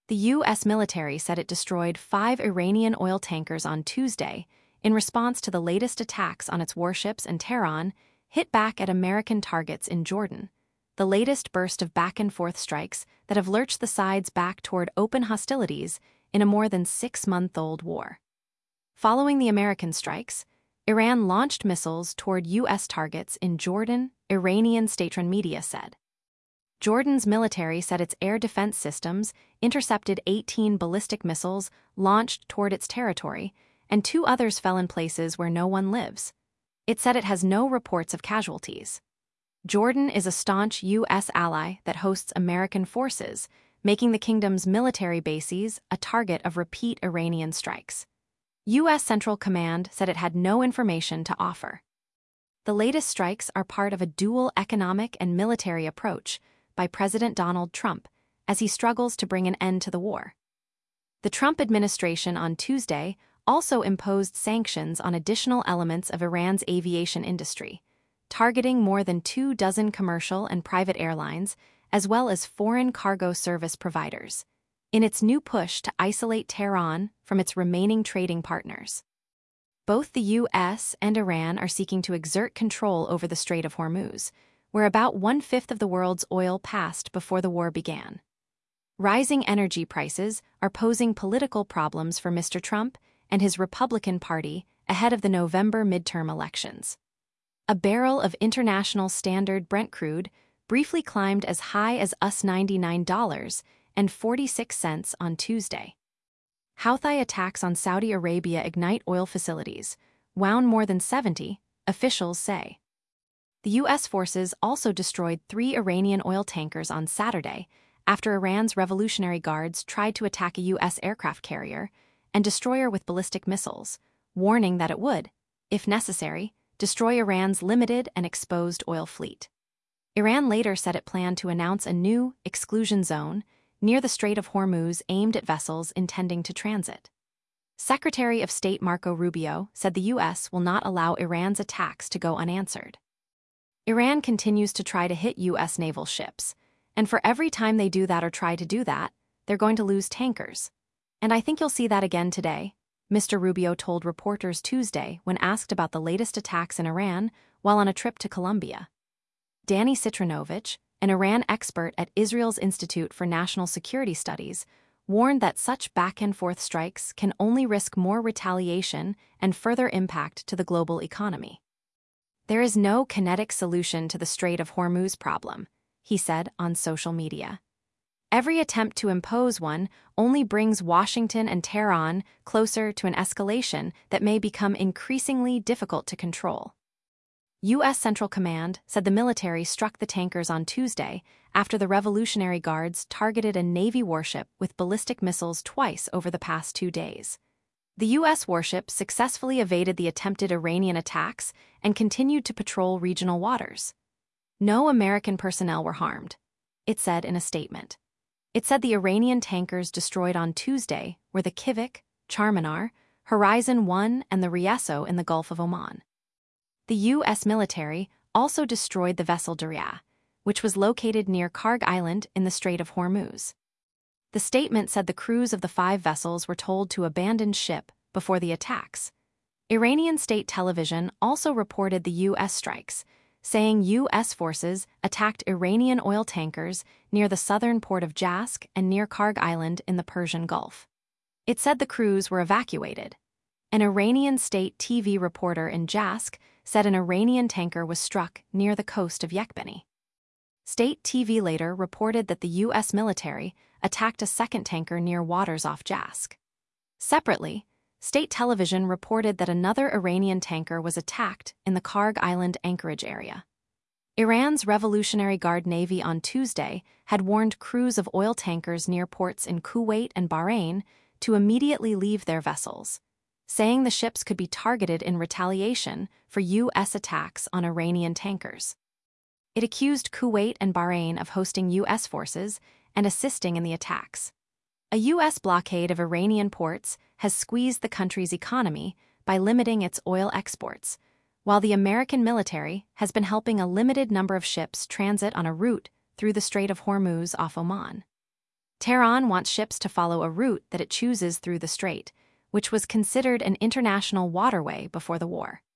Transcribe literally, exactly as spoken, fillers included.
The U S military said it destroyed five Iranian oil tankers on Tuesday in response to the latest attacks on its warships, and Tehran hit back at American targets in Jordan, the latest burst of back-and-forth strikes that have lurched the sides back toward open hostilities in a more than six-month-old war. Following the American strikes, Iran launched missiles toward U S targets in Jordan, Iranian state-run media said. Jordan's military said its air defense systems intercepted eighteen ballistic missiles launched toward its territory, and two others fell in places where no one lives. It said it has no reports of casualties. Jordan is a staunch U S ally that hosts American forces, making the kingdom's military bases a target of repeat Iranian strikes. U S Central Command said it had no information to offer. The latest strikes are part of a dual economic and military approach by President Donald Trump as he struggles to bring an end to the war. The Trump administration on Tuesday also imposed sanctions on additional elements of Iran's aviation industry, targeting more than two dozen commercial and private airlines, as well as foreign cargo service providers, in its new push to isolate Tehran from its remaining trading partners. Both the U S and Iran are seeking to exert control over the Strait of Hormuz, where about one-fifth of the world's oil passed before the war began. Rising energy prices are posing political problems for Mister Trump and his Republican Party ahead of the November midterm elections. A barrel of International Standard Brent crude briefly climbed as high as ninety-nine dollars and forty-six cents on Tuesday. Houthi attacks on Saudi Arabia ignite oil facilities, wound more than seventy, officials say. The U S forces also destroyed three Iranian oil tankers on Saturday after Iran's Revolutionary Guards tried to attack a U S aircraft carrier and destroyer with ballistic missiles, warning that it would, if necessary, destroy Iran's limited and exposed oil fleet. Iran later said it planned to announce a new exclusion zone near the Strait of Hormuz aimed at vessels intending to transit. Secretary of State Marco Rubio said the U S will not allow Iran's attacks to go unanswered. Iran continues to try to hit U S naval ships, and for every time they do that or try to do that, they're going to lose tankers. And I think you'll see that again today, Mister Rubio told reporters Tuesday when asked about the latest attacks in Iran while on a trip to Colombia. Danny Citranovich, an Iran expert at Israel's Institute for National Security Studies, warned that such back-and-forth strikes can only risk more retaliation and further impact to the global economy. There is no kinetic solution to the Strait of Hormuz problem, he said on social media. Every attempt to impose one only brings Washington and Tehran closer to an escalation that may become increasingly difficult to control. U S Central Command said the military struck the tankers on Tuesday after the Revolutionary Guards targeted a Navy warship with ballistic missiles twice over the past two days. The U S warship successfully evaded the attempted Iranian attacks and continued to patrol regional waters. No American personnel were harmed, it said in a statement. It said the Iranian tankers destroyed on Tuesday were the Kivik, Charminar, Horizon one, and the Rieso in the Gulf of Oman. The U S military also destroyed the vessel Darya, which was located near Karg Island in the Strait of Hormuz. The statement said the crews of the five vessels were told to abandon ship before the attacks. Iranian state television also reported the U S strikes, saying U S forces attacked Iranian oil tankers near the southern port of Jask and near Karg Island in the Persian Gulf. It said the crews were evacuated. An Iranian state T V reporter in Jask said an Iranian tanker was struck near the coast of Yekbeni. State T V later reported that the U S military attacked a second tanker near waters off Jask. Separately, state television reported that another Iranian tanker was attacked in the Karg Island anchorage area. Iran's Revolutionary Guard Navy on Tuesday had warned crews of oil tankers near ports in Kuwait and Bahrain to immediately leave their vessels, saying the ships could be targeted in retaliation for U S attacks on Iranian tankers. It accused Kuwait and Bahrain of hosting U S forces and assisting in the attacks. A U S blockade of Iranian ports has squeezed the country's economy by limiting its oil exports, while the American military has been helping a limited number of ships transit on a route through the Strait of Hormuz off Oman. Tehran wants ships to follow a route that it chooses through the strait, which was considered an international waterway before the war.